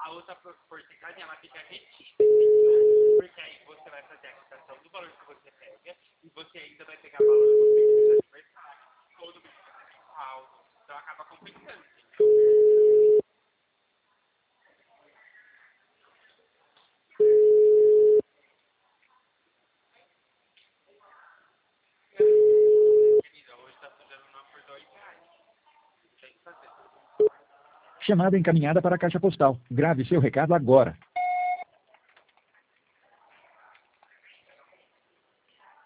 a outra porcentagem ela fica retida, entendeu? Porque aí você vai fazer a quitação do valor que você pega e você ainda vai pegar valor do mês do aniversário ou do mês alto. Então acaba compensando, entendeu? Querida, hoje tá sujando o nome por R$2. Tem que fazer. Chamada encaminhada para a caixa postal. Grave seu recado agora.